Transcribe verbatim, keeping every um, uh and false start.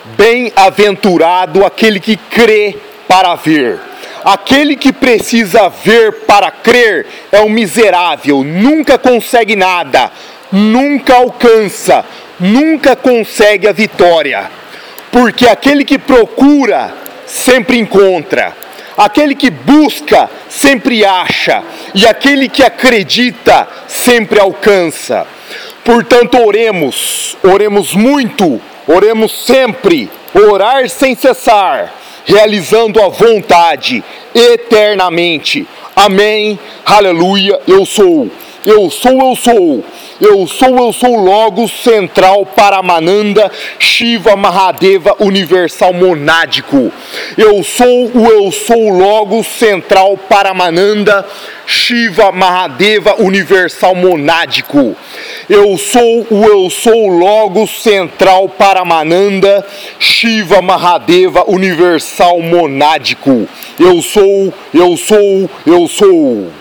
Bem-aventurado aquele que crê para ver. Aquele que precisa ver para crer é um miserável, nunca consegue nada, nunca alcança, nunca consegue a vitória. Porque aquele que procura, sempre encontra. Aquele que busca, sempre acha. E aquele que acredita, sempre alcança. Portanto, oremos, oremos muito, oremos sempre, orar sem cessar, realizando a vontade eternamente. Amém, aleluia, eu sou, eu sou, eu sou, eu sou, eu sou Logos Central Paramananda Shiva Mahadeva Universal Monádico. Eu sou o eu sou Logos Central Paramananda Shiva Mahadeva Universal Monádico. Eu sou o eu sou Logos Central Paramananda Shiva Mahadeva Universal Monádico. Eu sou, eu sou, eu sou.